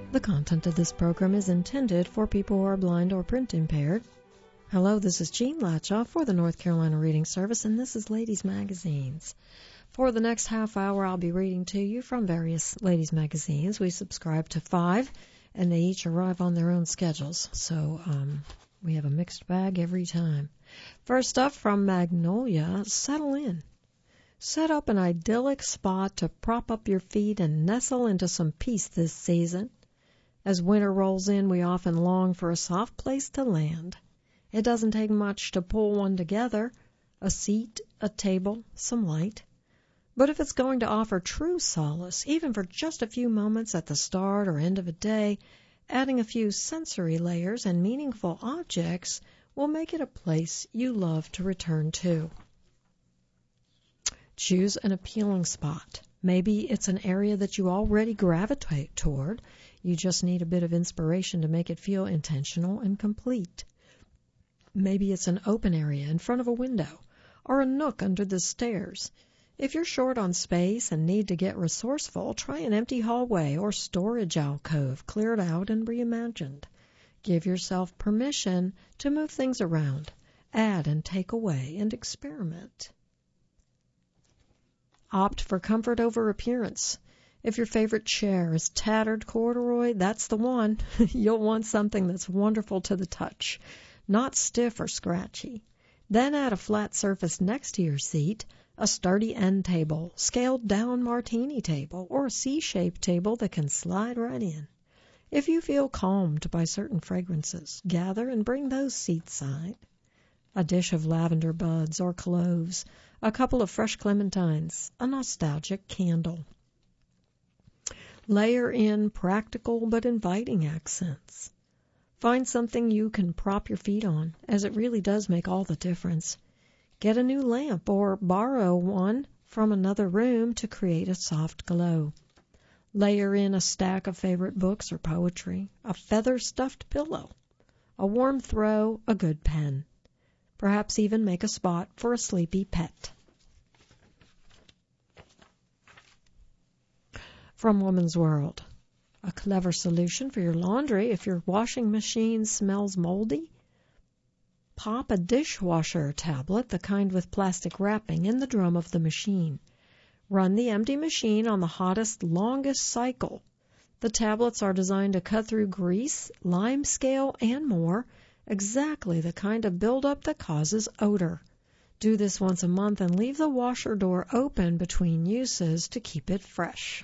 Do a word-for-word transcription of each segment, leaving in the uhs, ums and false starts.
The content of this program is intended for people who are blind or print impaired. Hello, this is Jean Latchaw for the North Carolina Reading Service, and this is Ladies Magazines. For the next half hour, I'll be reading to you from various ladies' magazines. We subscribe to five, and they each arrive on their own schedules, so um, we have a mixed bag every time. First up, from Magnolia, Settle In. Set up an idyllic spot to prop up your feet and nestle into some peace this season. As winter rolls in, we often long for a soft place to land. It doesn't take much to pull one together, a seat, a table, some light. But if it's going to offer true solace, even for just a few moments at the start or end of a day, adding a few sensory layers and meaningful objects will make it a place you love to return to. Choose an appealing spot. Maybe it's an area that you already gravitate toward. You just need a bit of inspiration to make it feel intentional and complete. Maybe it's an open area in front of a window or a nook under the stairs. If you're short on space and need to get resourceful, try an empty hallway or storage alcove cleared out and reimagined. Give yourself permission to move things around, add and take away, and experiment. Opt for comfort over appearance. If your favorite chair is tattered corduroy, that's the one. You'll want something that's wonderful to the touch, not stiff or scratchy. Then add a flat surface next to your seat, a sturdy end table, scaled down martini table, or a C-shaped table that can slide right in. If you feel calmed by certain fragrances, gather and bring those seatside. A dish of lavender buds or cloves, a couple of fresh clementines, a nostalgic candle. Layer in practical but inviting accents. Find something you can prop your feet on, as it really does make all the difference. Get a new lamp or borrow one from another room to create a soft glow. Layer in a stack of favorite books or poetry, a feather-stuffed pillow, a warm throw, a good pen. Perhaps even make a spot for a sleepy pet. From Woman's World, a clever solution for your laundry if your washing machine smells moldy. Pop a dishwasher tablet, the kind with plastic wrapping, in the drum of the machine. Run the empty machine on the hottest, longest cycle. The tablets are designed to cut through grease, lime scale, and more, exactly the kind of buildup that causes odor. Do this once a month and leave the washer door open between uses to keep it fresh.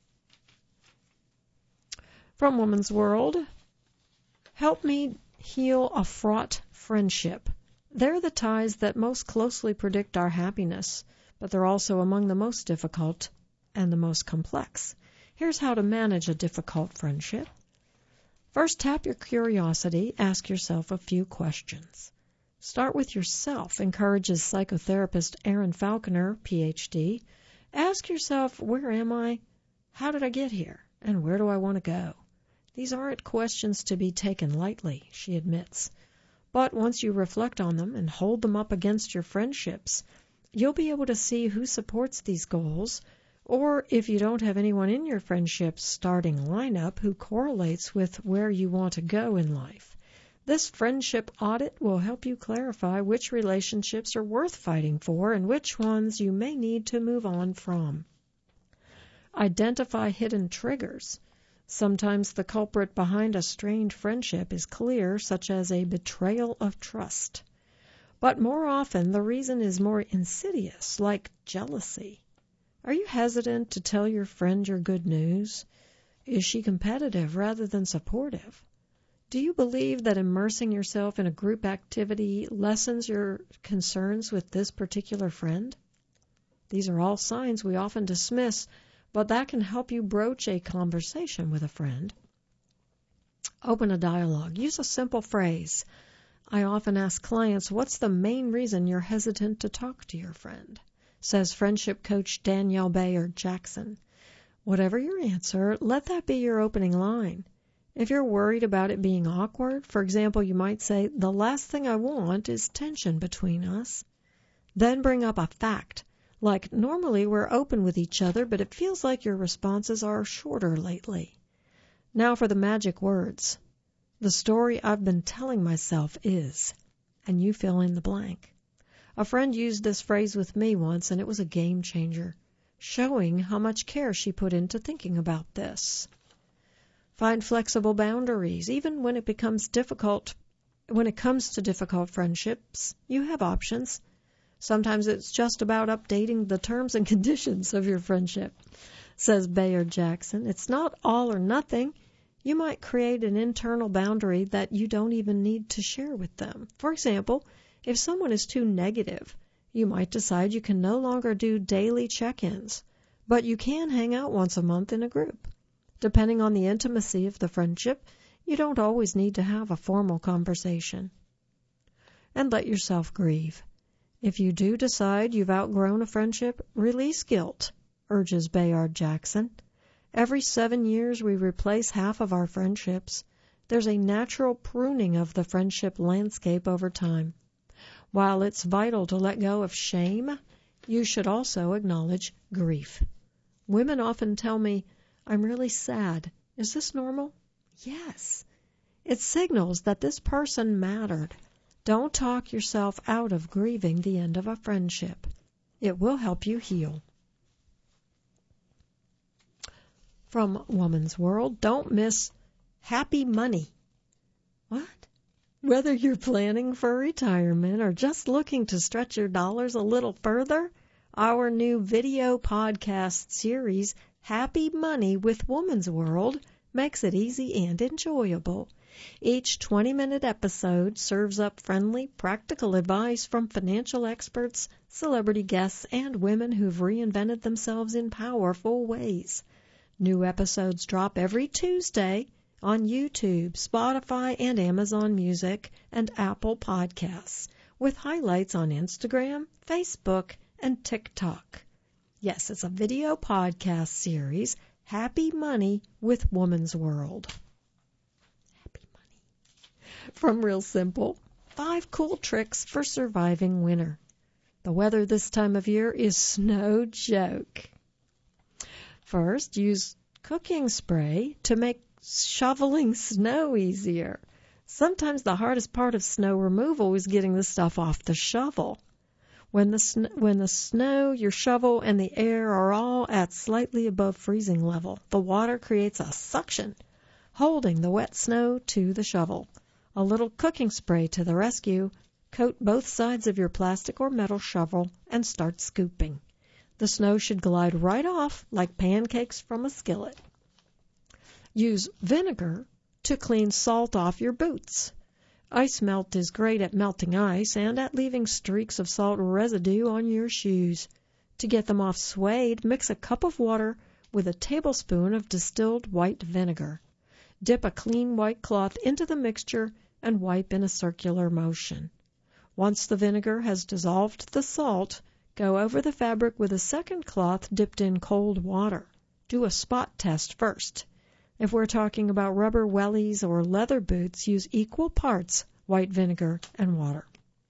From Woman's World, help me heal a fraught friendship. They're the ties that most closely predict our happiness, but they're also among the most difficult and the most complex. Here's how to manage a difficult friendship. First, tap your curiosity. Ask yourself a few questions. Start with yourself, encourages psychotherapist Erin Falconer, P H D. Ask yourself, where am I? How did I get here? And where do I want to go? These aren't questions to be taken lightly, she admits. But once you reflect on them and hold them up against your friendships, you'll be able to see who supports these goals, or if you don't have anyone in your friendship's starting lineup who correlates with where you want to go in life. This friendship audit will help you clarify which relationships are worth fighting for and which ones you may need to move on from. Identify hidden triggers. Sometimes the culprit behind a strained friendship is clear, such as a betrayal of trust. But more often, the reason is more insidious, like jealousy. Are you hesitant to tell your friend your good news? Is she competitive rather than supportive? Do you believe that immersing yourself in a group activity lessens your concerns with this particular friend? These are all signs we often dismiss, but that can help you broach a conversation with a friend. Open a dialogue. Use a simple phrase. I often ask clients, what's the main reason you're hesitant to talk to your friend? Says friendship coach Danielle Bayer Jackson. Whatever your answer, let that be your opening line. If you're worried about it being awkward, for example, you might say, the last thing I want is tension between us. Then bring up a fact. Like, normally we're open with each other, but it feels like your responses are shorter lately. Now for the magic words. The story I've been telling myself is, and you fill in the blank. A friend used this phrase with me once, and it was a game changer, showing how much care she put into thinking about this. Find flexible boundaries. Even when it becomes difficult, when it comes to difficult friendships, you have options. Sometimes it's just about updating the terms and conditions of your friendship, says Bayard Jackson. It's not all or nothing. You might create an internal boundary that you don't even need to share with them. For example, if someone is too negative, you might decide you can no longer do daily check-ins, but you can hang out once a month in a group. Depending on the intimacy of the friendship, you don't always need to have a formal conversation. And let yourself grieve. If you do decide you've outgrown a friendship, release guilt, urges Bayard Jackson. Every seven years we replace half of our friendships. There's a natural pruning of the friendship landscape over time. While it's vital to let go of shame, you should also acknowledge grief. Women often tell me, I'm really sad. Is this normal? Yes. It signals that this person mattered. Don't talk yourself out of grieving the end of a friendship. It will help you heal. From Woman's World, don't miss Happy Money. What? Whether you're planning for retirement or just looking to stretch your dollars a little further, our new video podcast series, Happy Money with Woman's World, makes it easy and enjoyable. Each twenty-minute episode serves up friendly, practical advice from financial experts, celebrity guests, and women who've reinvented themselves in powerful ways. New episodes drop every Tuesday on YouTube, Spotify, and Amazon Music, and Apple Podcasts, with highlights on Instagram, Facebook, and TikTok. Yes, it's a video podcast series, Happy Money with Woman's World. Happy Money. From Real Simple, five cool tricks for surviving winter. The weather this time of year is no joke. First, use cooking spray to make shoveling snow easier. Sometimes the hardest part of snow removal is getting the stuff off the shovel. When the, sn- when the snow, your shovel, and the air are all at slightly above freezing level, the water creates a suction, holding the wet snow to the shovel. A little cooking spray to the rescue. Coat both sides of your plastic or metal shovel and start scooping. The snow should glide right off like pancakes from a skillet. Use vinegar to clean salt off your boots. Ice melt is great at melting ice and at leaving streaks of salt residue on your shoes. To get them off suede, mix a cup of water with a tablespoon of distilled white vinegar. Dip a clean white cloth into the mixture and wipe in a circular motion. Once the vinegar has dissolved the salt, go over the fabric with a second cloth dipped in cold water. Do a spot test first. If we're talking about rubber wellies or leather boots, use equal parts white vinegar and water.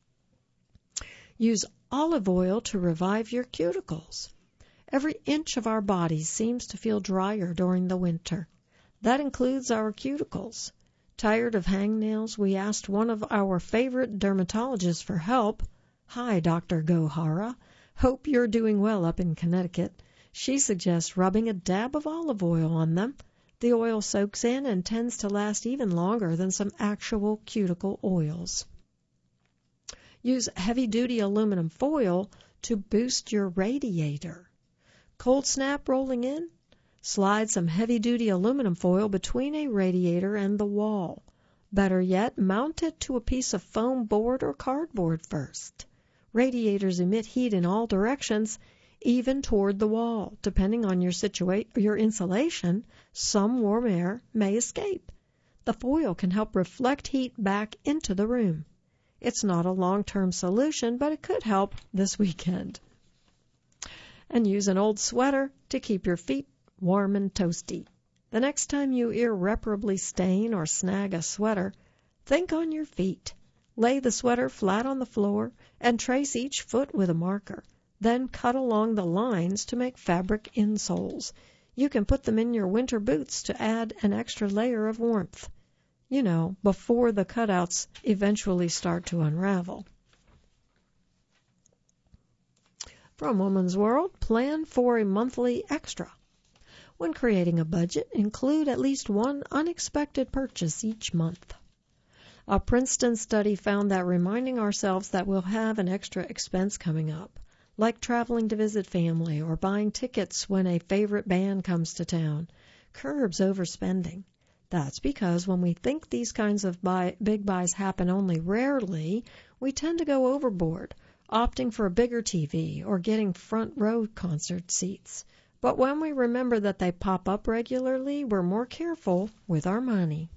Use olive oil to revive your cuticles. Every inch of our bodies seems to feel drier during the winter. That includes our cuticles. Tired of hangnails, we asked one of our favorite dermatologists for help. Hi, Doctor Gohara. Hope you're doing well up in Connecticut. She suggests rubbing a dab of olive oil on them. The oil soaks in and tends to last even longer than some actual cuticle oils. Use heavy-duty aluminum foil to boost your radiator. Cold snap rolling in? Slide some heavy-duty aluminum foil between a radiator and the wall. Better yet, mount it to a piece of foam board or cardboard first. Radiators emit heat in all directions, even toward the wall. Depending on your situa- your insulation, some warm air may escape. The foil can help reflect heat back into the room. It's not a long-term solution, but it could help this weekend. And use an old sweater to keep your feet warm and toasty. The next time you irreparably stain or snag a sweater, think on your feet. Lay the sweater flat on the floor and trace each foot with a marker. Then cut along the lines to make fabric insoles. You can put them in your winter boots to add an extra layer of warmth, you know, before the cutouts eventually start to unravel. From Woman's World, plan for a monthly extra. When creating a budget, include at least one unexpected purchase each month. A Princeton study found that reminding ourselves that we'll have an extra expense coming up, like traveling to visit family or buying tickets when a favorite band comes to town, curbs overspending. That's because when we think these kinds of buy, big buys happen only rarely, we tend to go overboard, opting for a bigger T V or getting front row concert seats. But when we remember that they pop up regularly, we're more careful with our money.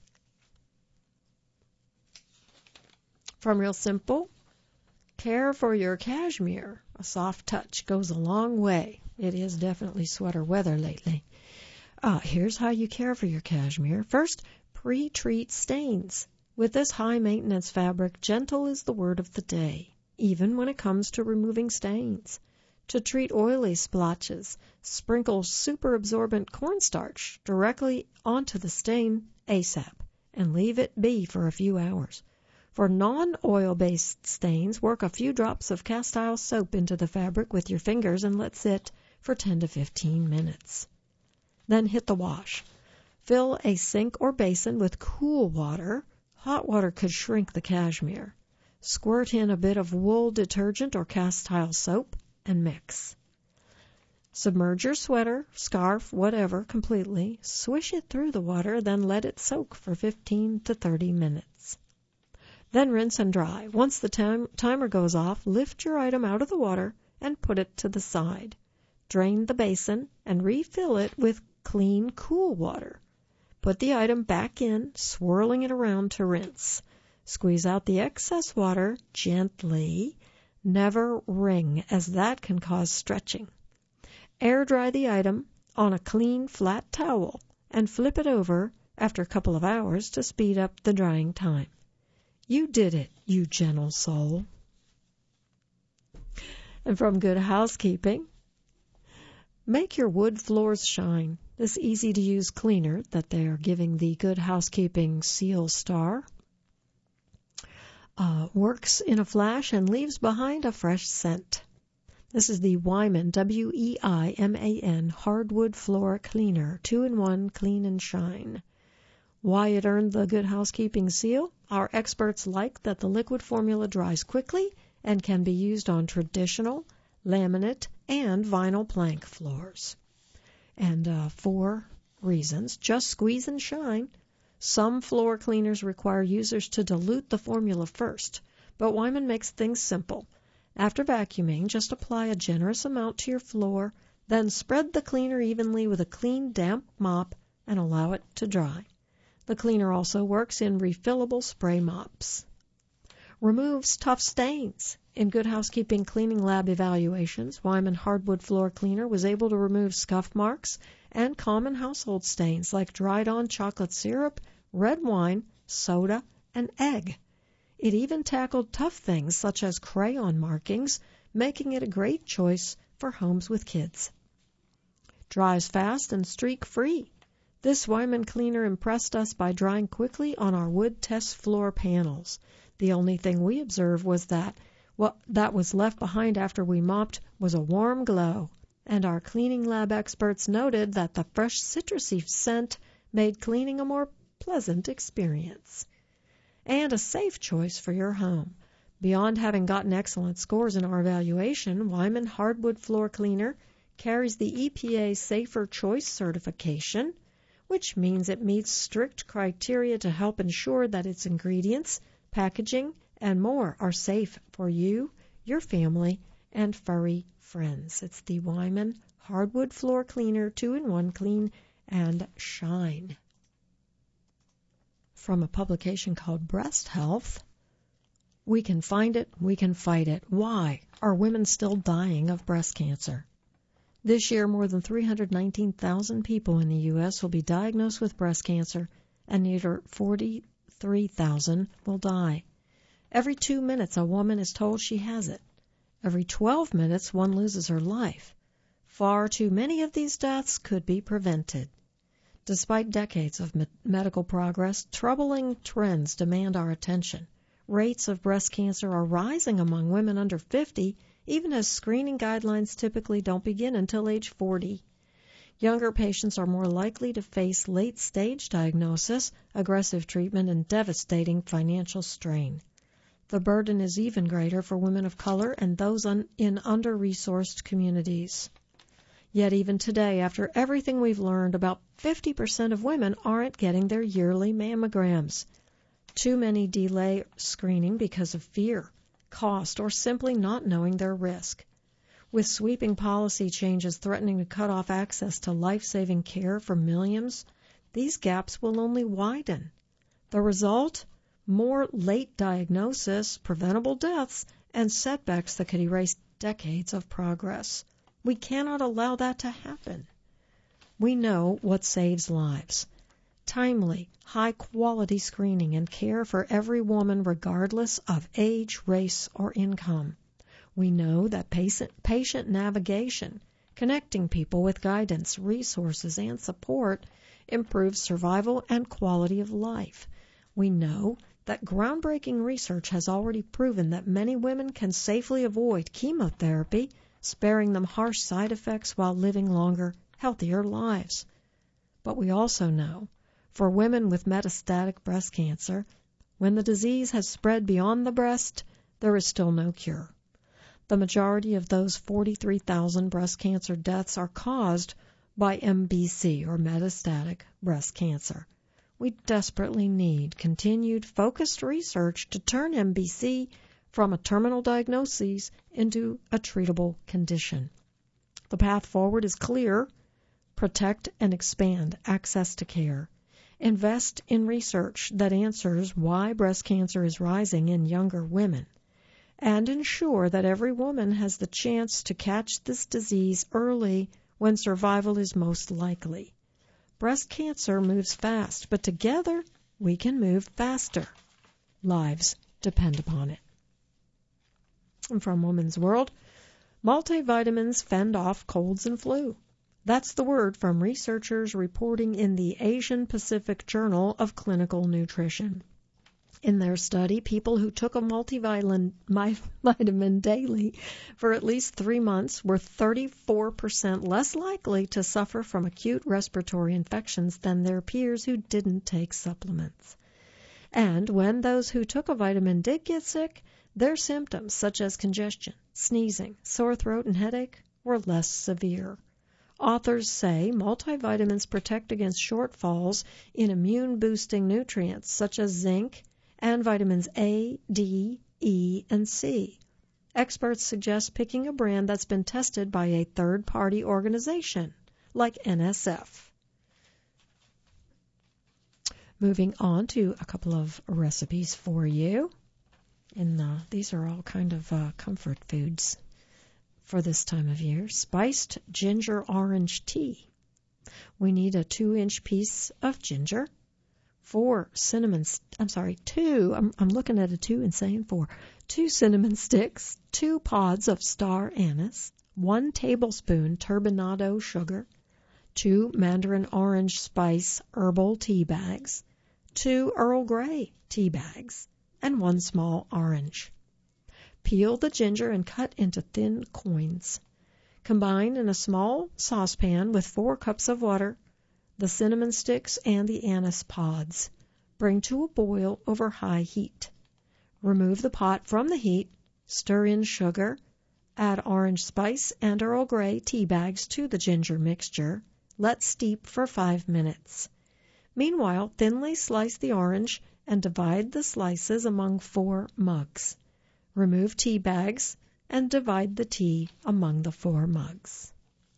From Real Simple, care for your cashmere. A soft touch goes a long way. It is definitely sweater weather lately. Uh, here's how you care for your cashmere. First, pre-treat stains. With this high-maintenance fabric, gentle is the word of the day, even when it comes to removing stains. To treat oily splotches, sprinkle super-absorbent cornstarch directly onto the stain ASAP and leave it be for a few hours. For non-oil-based stains, work a few drops of cast-iron soap into the fabric with your fingers and let sit for ten to fifteen minutes. Then hit the wash. Fill a sink or basin with cool water. Hot water could shrink the cashmere. Squirt in a bit of wool detergent or cast-iron soap and mix. Submerge your sweater, scarf, whatever, completely. Swish it through the water, then let it soak for fifteen to thirty minutes. Then rinse and dry. Once the time, timer goes off, lift your item out of the water and put it to the side. Drain the basin and refill it with clean, cool water. Put the item back in, swirling it around to rinse. Squeeze out the excess water gently. Never wring, as that can cause stretching. Air dry the item on a clean, flat towel and flip it over after a couple of hours to speed up the drying time. You did it, you gentle soul. And from Good Housekeeping, make your wood floors shine. This easy-to-use cleaner that they are giving the Good Housekeeping Seal Star Uh, works in a flash and leaves behind a fresh scent. This is the Weiman, W E I M A N, Hardwood Floor Cleaner, two in one, clean and shine. Why it earned the Good Housekeeping seal? Our experts like that the liquid formula dries quickly and can be used on traditional, laminate, and vinyl plank floors. And uh, four reasons. Just squeeze and shine. Some floor cleaners require users to dilute the formula first, but Weiman makes things simple. After vacuuming, just apply a generous amount to your floor, then spread the cleaner evenly with a clean, damp mop and allow it to dry. The cleaner also works in refillable spray mops. Removes tough stains. In Good Housekeeping Cleaning Lab evaluations, Weiman Hardwood Floor Cleaner was able to remove scuff marks and common household stains like dried-on chocolate syrup, red wine, soda, and egg. It even tackled tough things such as crayon markings, making it a great choice for homes with kids. Dries fast and streak-free. This Weiman cleaner impressed us by drying quickly on our wood test floor panels. The only thing we observed was that what that was left behind after we mopped was a warm glow, and our cleaning lab experts noted that the fresh citrusy scent made cleaning a more pleasant experience. And a safe choice for your home. Beyond having gotten excellent scores in our evaluation, Weiman Hardwood Floor Cleaner carries the E P A Safer Choice certification, which means it meets strict criteria to help ensure that its ingredients, packaging, and more are safe for you, your family, and furry friends. It's the Weiman Hardwood Floor Cleaner, two in one, clean and shine. From a publication called Breast Health, we can find it, we can fight it. Why are women still dying of breast cancer? This year, more than three hundred nineteen thousand people in the U S will be diagnosed with breast cancer, and nearly forty-three thousand will die. Every two minutes, a woman is told she has it. Every twelve minutes, one loses her life. Far too many of these deaths could be prevented. Despite decades of me- medical progress, troubling trends demand our attention. Rates of breast cancer are rising among women under fifty, even as screening guidelines typically don't begin until age forty. Younger patients are more likely to face late-stage diagnosis, aggressive treatment, and devastating financial strain. The burden is even greater for women of color and those un- in under-resourced communities. Yet even today, after everything we've learned, about fifty percent of women aren't getting their yearly mammograms. Too many delay screening because of fear, cost, or simply not knowing their risk. With sweeping policy changes threatening to cut off access to life-saving care for millions, these gaps will only widen. The result? More late diagnosis, preventable deaths, and setbacks that could erase decades of progress. We cannot allow that to happen. We know what saves lives. Timely, high-quality screening and care for every woman regardless of age, race, or income. We know that patient, patient navigation, connecting people with guidance, resources, and support improves survival and quality of life. We know that groundbreaking research has already proven that many women can safely avoid chemotherapy, sparing them harsh side effects while living longer, healthier lives. But we also know, for women with metastatic breast cancer, when the disease has spread beyond the breast, there is still no cure. The majority of those forty-three thousand breast cancer deaths are caused by M B C, or metastatic breast cancer. We desperately need continued focused research to turn M B C from a terminal diagnosis into a treatable condition. The path forward is clear. Protect and expand access to care. Invest in research that answers why breast cancer is rising in younger women. And ensure that every woman has the chance to catch this disease early when survival is most likely. Breast cancer moves fast, but together we can move faster. Lives depend upon it. And from Woman's World, multivitamins fend off colds and flu. That's the word from researchers reporting in the Asian Pacific Journal of Clinical Nutrition. In their study, people who took a multivitamin vitamin daily for at least three months were thirty-four percent less likely to suffer from acute respiratory infections than their peers who didn't take supplements. And when those who took a vitamin did get sick, their symptoms such as congestion, sneezing, sore throat, and headache were less severe. Authors say multivitamins protect against shortfalls in immune-boosting nutrients such as zinc and vitamins A, D, E, and C. Experts suggest picking a brand that's been tested by a third-party organization, like N S F. Moving on to a couple of recipes for you. And uh, these are all kind of uh, comfort foods for this time of year. Spiced ginger orange tea. We need a two-inch piece of ginger, four cinnamon, I'm sorry, two, I'm, I'm looking at a two and saying four, two cinnamon sticks, two pods of star anise, one tablespoon turbinado sugar, two mandarin orange spice herbal tea bags, two Earl Grey tea bags, and one small orange. Peel the ginger and cut into thin coins. Combine in a small saucepan with four cups of water, the cinnamon sticks, and the anise pods. Bring to a boil over high heat. Remove the pot from the heat, stir in sugar, add orange spice and Earl Grey tea bags to the ginger mixture. Let steep for five minutes. Meanwhile, thinly slice the orange and divide the slices among four mugs. Remove tea bags and divide the tea among the four mugs.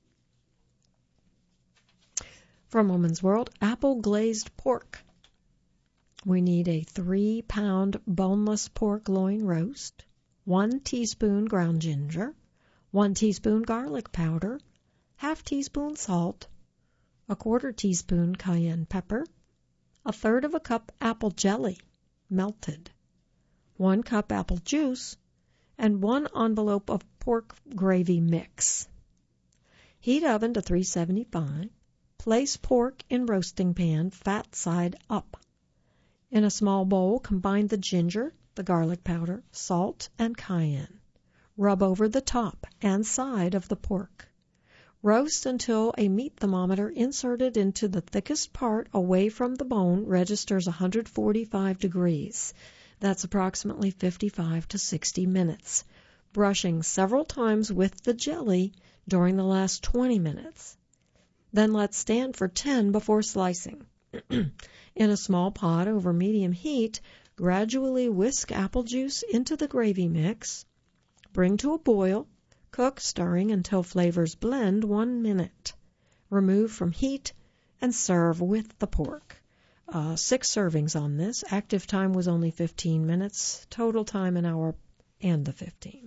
From Woman's World, apple glazed pork. We need a three-pound boneless pork loin roast, one teaspoon ground ginger, one teaspoon garlic powder, half teaspoon salt, a quarter teaspoon cayenne pepper, a third of a cup apple jelly, melted, one cup apple juice, and one envelope of pork gravy mix. Heat oven to three seventy-five. Place pork in roasting pan, fat side up. In a small bowl, combine the ginger, the garlic powder, salt, and cayenne. Rub over the top and side of the pork. Roast until a meat thermometer inserted into the thickest part away from the bone registers one hundred forty-five degrees. That's approximately fifty-five to sixty minutes. Brushing several times with the jelly during the last twenty minutes. Then let stand for ten before slicing. In a small pot over medium heat, gradually whisk apple juice into the gravy mix. Bring to a boil. Cook, stirring until flavors blend one minute. Remove from heat and serve with the pork. Uh, six servings on this. Active time was only fifteen minutes. Total time an hour and the fifteen.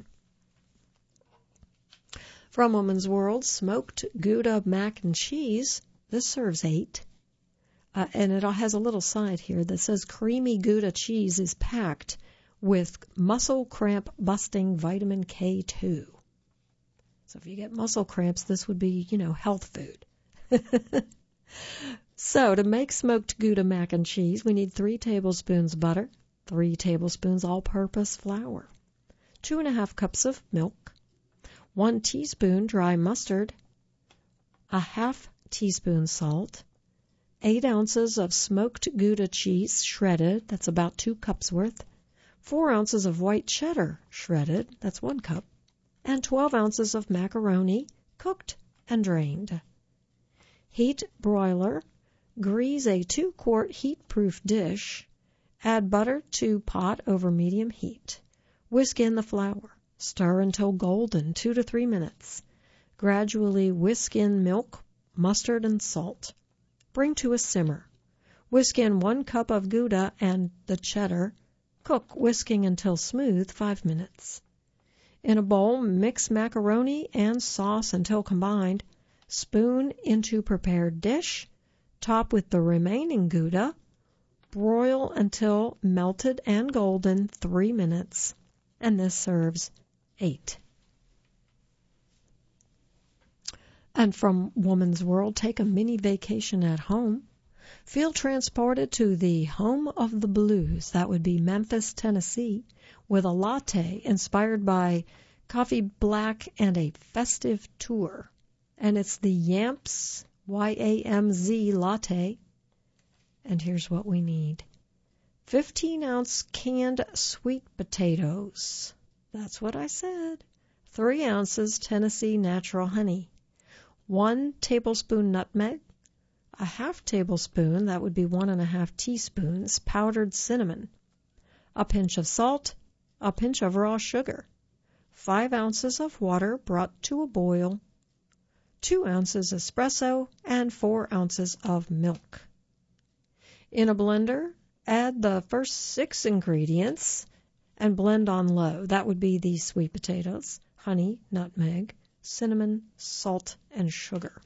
From Woman's World, smoked Gouda mac and cheese. This serves eight. Uh, and it has a little side here that says creamy Gouda cheese is packed with muscle cramp busting vitamin K two. So if you get muscle cramps, this would be, you know, health food. So to make smoked Gouda mac and cheese, we need three tablespoons butter, three tablespoons all-purpose flour, two and a half cups of milk, one teaspoon dry mustard, a half teaspoon salt, eight ounces of smoked Gouda cheese shredded, that's about two cups worth, four ounces of white cheddar shredded, that's one cup, and twelve ounces of macaroni, cooked and drained. Heat broiler, grease a two-quart heat-proof dish, add butter to pot over medium heat. Whisk in the flour, stir until golden, two to three minutes. Gradually whisk in milk, mustard, and salt. Bring to a simmer. Whisk in one cup of Gouda and the cheddar. Cook, whisking until smooth, five minutes. In a bowl, mix macaroni and sauce until combined. Spoon into prepared dish. Top with the remaining Gouda. Broil until melted and golden, three minutes. And this serves eight. And from Woman's World, take a mini vacation at home. Feel transported to the home of the blues. That would be Memphis, Tennessee, with a latte inspired by coffee black and a festive tour. And it's the Yamps, Y A M Z latte. And here's what we need. fifteen ounce canned sweet potatoes. That's what I said. three ounces Tennessee natural honey. one tablespoon nutmeg. A half tablespoon, that would be one and a half teaspoons, powdered cinnamon. A pinch of salt. A pinch of raw sugar. Five ounces of water brought to a boil. Two ounces espresso and four ounces of milk. In a blender, add the first six ingredients and blend on low. That would be the sweet potatoes, honey, nutmeg, cinnamon, salt, and sugar.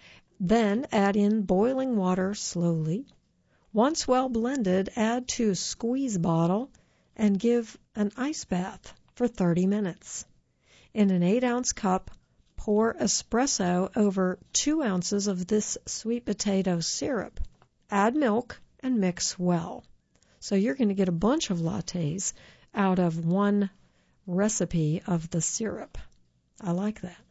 Then add in boiling water slowly. Once well blended, add to squeeze bottle and give an ice bath for thirty minutes. In an eight ounce cup, pour espresso over two ounces of this sweet potato syrup. Add milk and mix well. So you're going to get a bunch of lattes out of one recipe of the syrup. I like that.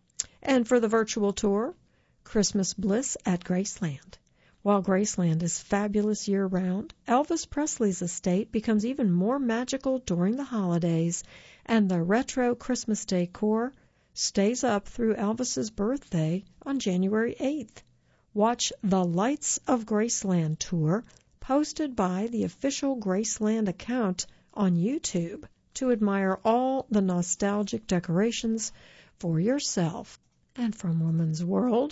And for the virtual tour, Christmas Bliss at Graceland. While Graceland is fabulous year-round, Elvis Presley's estate becomes even more magical during the holidays, and the retro Christmas decor stays up through Elvis's birthday on January eighth. Watch the Lights of Graceland tour posted by the official Graceland account on YouTube to admire all the nostalgic decorations for yourself. And from Woman's World,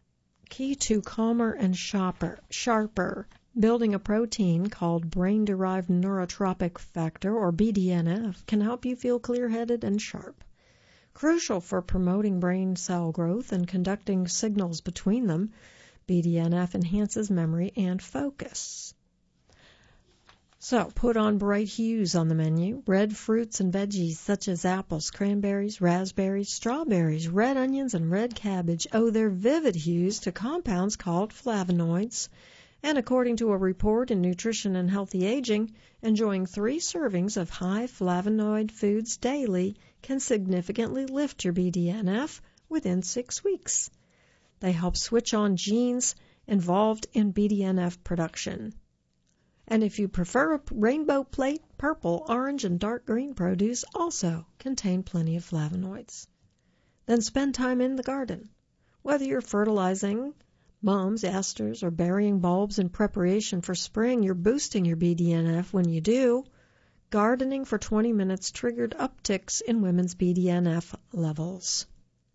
key to calmer and sharper, sharper, building a protein called brain-derived neurotropic factor, or B D N F, can help you feel clear-headed and sharp. Crucial for promoting brain cell growth and conducting signals between them, B D N F enhances memory and focus. So put on bright hues on the menu. Red fruits and veggies such as apples, cranberries, raspberries, strawberries, red onions, and red cabbage owe their vivid hues to compounds called flavonoids. And according to a report in Nutrition and Healthy Aging, enjoying three servings of high flavonoid foods daily can significantly lift your B D N F within six weeks. They help switch on genes involved in B D N F production. And if you prefer a rainbow plate, purple, orange, and dark green produce also contain plenty of flavonoids. Then spend time in the garden. Whether you're fertilizing mums, asters, or burying bulbs in preparation for spring, you're boosting your B D N F when you do. Gardening for twenty minutes triggered upticks in women's B D N F levels.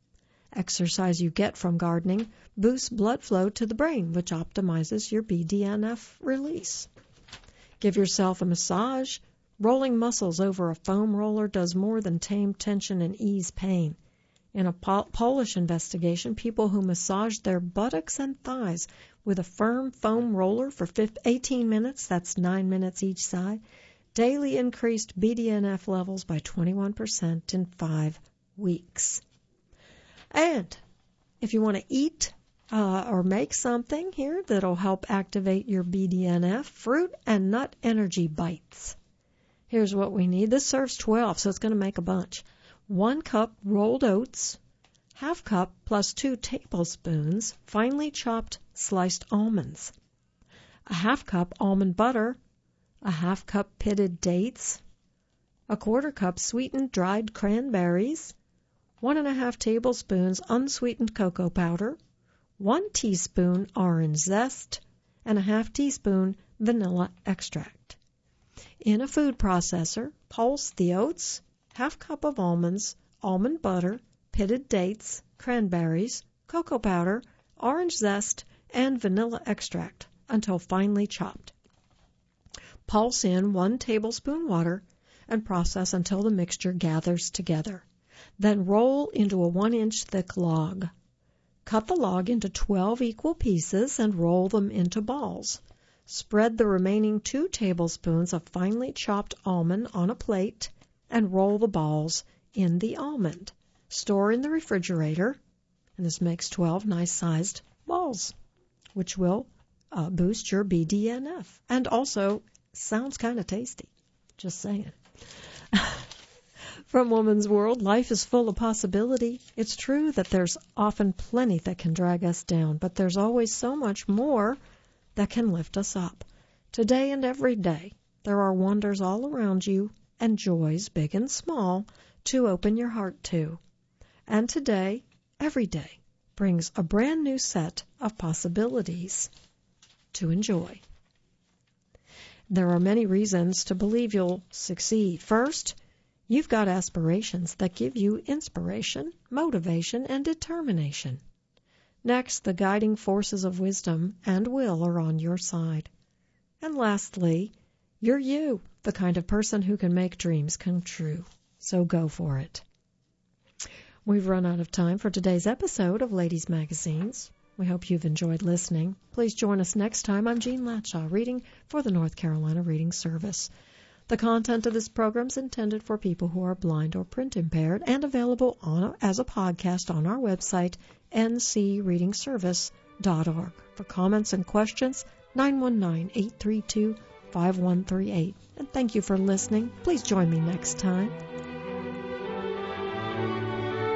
Exercise you get from gardening boosts blood flow to the brain, which optimizes your B D N F release. Give yourself a massage. Rolling muscles over a foam roller does more than tame tension and ease pain. In a Pol- Polish investigation, people who massaged their buttocks and thighs with a firm foam roller for eighteen minutes, that's nine minutes each side, daily increased B D N F levels by twenty-one percent in five weeks. And if you want to eat uh, or make something here that'll help activate your B D N F, fruit and nut energy bites. Here's what we need. This serves twelve, so it's going to make a bunch. One cup rolled oats, half cup plus two tablespoons finely chopped sliced almonds, a half cup almond butter, a half cup pitted dates, a quarter cup sweetened dried cranberries, one and a half tablespoons unsweetened cocoa powder, one teaspoon orange zest, and a half teaspoon vanilla extract. In a food processor, pulse the oats, half cup of almonds, almond butter, pitted dates, cranberries, cocoa powder, orange zest, and vanilla extract until finely chopped. Pulse in one tablespoon water and process until the mixture gathers together. Then roll into a one-inch thick log. Cut the log into twelve equal pieces and roll them into balls. Spread the remaining two tablespoons of finely chopped almond on a plate and roll the balls in the almond. Store in the refrigerator, and this makes twelve nice-sized balls, which will uh, boost your B D N F. And also sounds kind of tasty, just saying. From Woman's World, life is full of possibility. It's true that there's often plenty that can drag us down, but there's always so much more that can lift us up. Today and every day, there are wonders all around you and joys, big and small, to open your heart to. And today, every day, brings a brand new set of possibilities to enjoy. There are many reasons to believe you'll succeed. First, you've got aspirations that give you inspiration, motivation, and determination. Next, the guiding forces of wisdom and will are on your side. And lastly, you're you, the kind of person who can make dreams come true. So go for it. We've run out of time for today's episode of Ladies Magazines. We hope you've enjoyed listening. Please join us next time. I'm Jean Latshaw, reading for the North Carolina Reading Service. The content of this program is intended for people who are blind or print impaired and available on a, as a podcast on our website, n c reading service dot org. For comments and questions, nine one nine, eight three two, five one three eight. And thank you for listening. Please join me next time.